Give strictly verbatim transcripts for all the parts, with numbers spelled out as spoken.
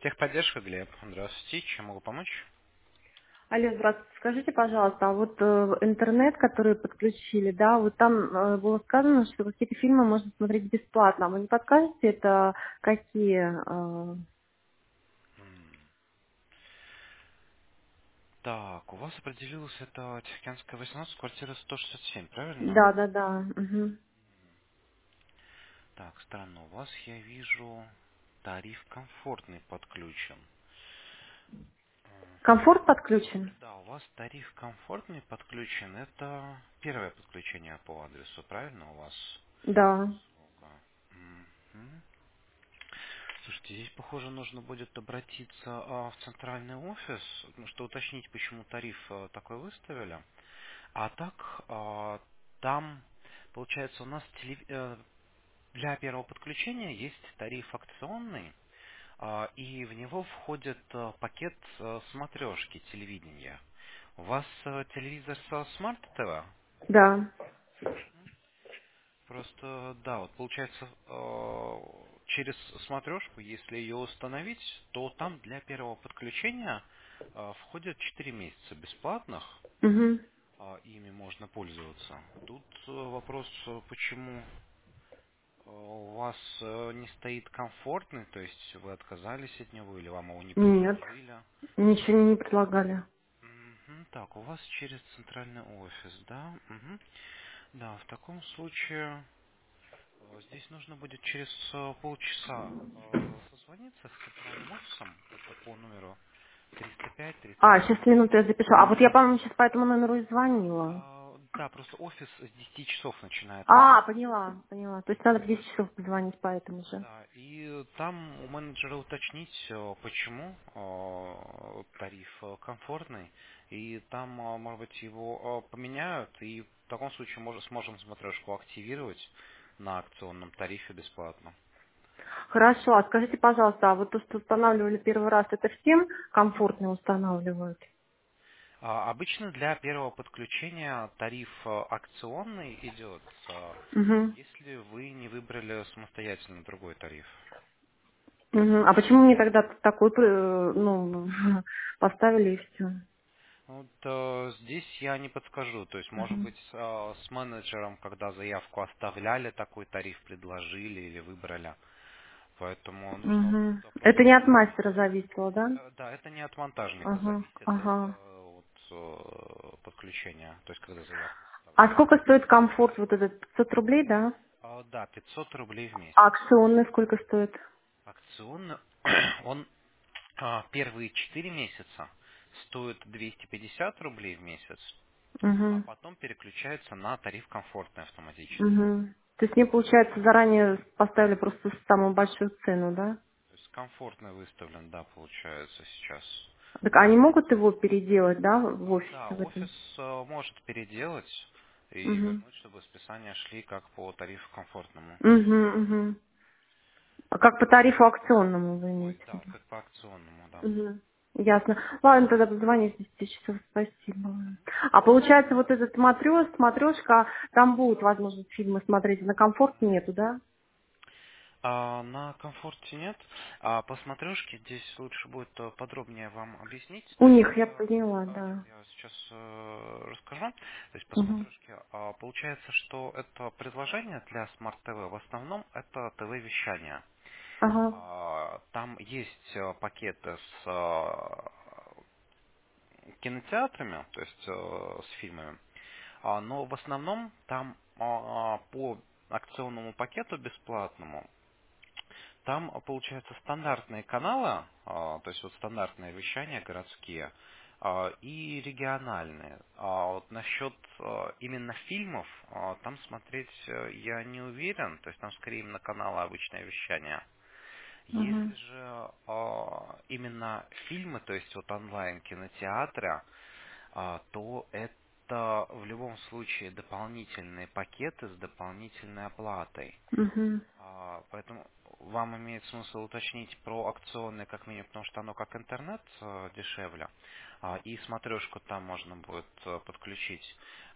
Техподдержка, Глеб. Здравствуйте. Чем могу помочь? Алло, здравствуйте. Скажите, пожалуйста, а вот э, интернет, который подключили, да, вот там э, было сказано, что какие-то фильмы можно смотреть бесплатно. А вы не подскажете, это какие? э, М, Так, у вас определилась это Тихоокеанская восемнадцать, квартира сто шестьдесят семь, правильно? Да, да, да. Мгм. Так, странно. У вас, я вижу, тариф комфортный подключен. Комфорт подключен? Да, у вас тариф комфортный подключен. Это первое подключение по адресу, правильно у вас? Да. Услуга. Мгм. Слушайте, здесь, похоже, нужно будет обратиться а, в центральный офис, ну, что уточнить, почему тариф а, такой выставили. А так, а, там, получается, у нас телев- э, для первого подключения есть тариф акционный, а, и в него входит э, пакет э, смотрешки телевидения. У вас э, телевизор со смарт ТВ? Да. Просто, да, вот получается, э, через смотрешку, если ее установить, то там для первого подключения э, входит четыре месяца бесплатных, Мгм. а, ими можно пользоваться. Тут э, вопрос, э, почему э, у вас э, не стоит комфортный, то есть вы отказались от него или вам его не Нет, предложили. ничего не предлагали. Мгм. Так, у вас через центральный офис, да? Мгм. Да, в таком случае э, здесь нужно будет через э, полчаса э, созвониться с центральным офисом. Это по номеру триста пять тридцать А, сейчас семь. минуту я запишу. А вот я, по-моему, сейчас по этому номеру и звонила. А, да, просто офис с десяти часов начинает А, работать. поняла, поняла. То есть надо в десять часов позвонить по этому же. Да, и там у менеджера уточнить, э, почему э, тариф э, комфортный, и там, э, может быть, его э, поменяют, и в таком случае может, сможем смотрешку активировать на акционном тарифе бесплатно. Хорошо, а скажите, пожалуйста, а вот то, что устанавливали первый раз, это всем комфортно устанавливают? А, Обычно для первого подключения тариф э, акционный идет, э, Угу. если вы не выбрали самостоятельно другой тариф. Угу. А почему мне тогда такой, э, ну, поставили и все? Ну, Вот, э, здесь я не подскажу. То есть, может Угу. быть, с, э, с менеджером, когда заявку оставляли, такой тариф предложили или выбрали. Поэтому нужно вот Угу. туда Это просто не от позвонить. мастера зависело, да? Э, Да, это не от монтажника Ага, зависит, это ага. от э, подключения, то есть когда заявку А составляли. сколько стоит комфорт вот этот? пятьсот рублей, да? А, Да, пятьсот рублей в А месяц. акционный сколько стоит? Акционно он а, первые четыре месяца стоит двести пятьдесят рублей в месяц, а Угу. потом переключается на тариф комфортный автоматически. Угу. То есть мне, получается, заранее поставили просто самую большую цену, да? То есть комфортно выставлен, да, получается сейчас. Так они могут его переделать, да, в А, Да, офисе в этом? офис э, может переделать и Угу. вернуть, чтобы списания шли как по тарифу комфортному. Угу, угу. А как по тарифу акционному вы Ой, имеете в да, виду? как по акционному, да. Угу. Ясно. Ладно, тогда позвоню в десять часов. Спасибо. А получается, вот этот смотрёж, смотрешка, там будет возможность фильмы смотреть, на комфорт нету, да? А, на комфорте нет. А по смотрешке здесь лучше будет э, подробнее вам объяснить. У То них, есть я э, поняла, а, нет, да. я сейчас э, расскажу. То есть по Угу. смотрешке а, получается, что это предложение для Smart T V в основном это ТВ-вещание. Ага. А, Там есть э, пакеты с э, кинотеатрами, то есть э, с фильмами, А, но в основном там а, по акционному пакету бесплатному там, а, получается, стандартные каналы, а, то есть вот стандартные вещания городские, а, и региональные. А вот насчет а, именно фильмов, а, там смотреть э, я не уверен, то есть там скорее именно каналы обычное вещание. Угу. Если же а, именно фильмы, то есть вот онлайн кинотеатры, а, то это в любом случае дополнительные пакеты с дополнительной оплатой. Угу. А, Поэтому вам имеет смысл уточнить про акционные как минимум, потому что оно как интернет э, дешевле, а, и смотрешку там можно будет э, подключить.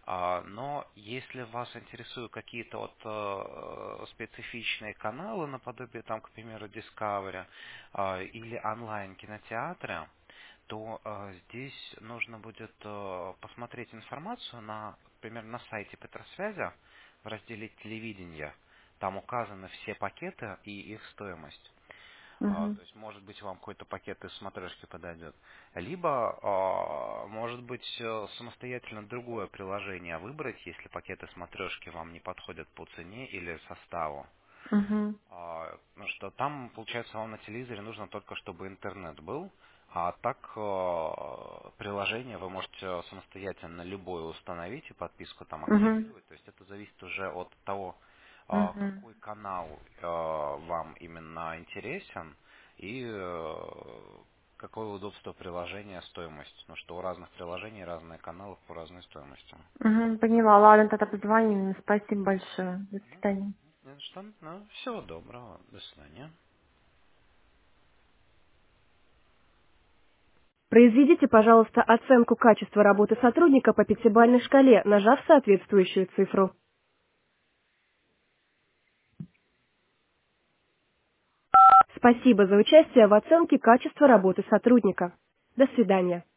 А, Но если вас интересуют какие-то вот э, специфичные каналы, наподобие там, к примеру, Discovery, а, или онлайн кинотеатры, то э, здесь нужно будет э, посмотреть информацию на, например, на сайте Петросвязи в разделе телевидения. Там указаны все пакеты и их стоимость. А, Угу. то есть, может быть, вам какой-то пакет из смотрешки подойдет. Либо, а, может быть, э, самостоятельно другое приложение выбрать, если пакеты смотрешки вам не подходят по цене или составу. Угу. А, ну что там, получается, вам на телевизоре нужно только, чтобы интернет был, а так э, приложение вы можете самостоятельно любое установить и подписку там Угу. активировать. То есть это зависит уже от того, а, Угу. какой канал э, вам именно интересен и э, какое удобство приложения, стоимость. Ну что у разных приложений разные каналы по разной стоимости. Угу. Поняла. Ладно, тогда позвоним. Спасибо большое. До Ну, свидания. ну что, ну, всего доброго, до свидания. Произведите, пожалуйста, оценку качества работы сотрудника по пятибалльной шкале, нажав соответствующую цифру. Спасибо за участие в оценке качества работы сотрудника. До свидания.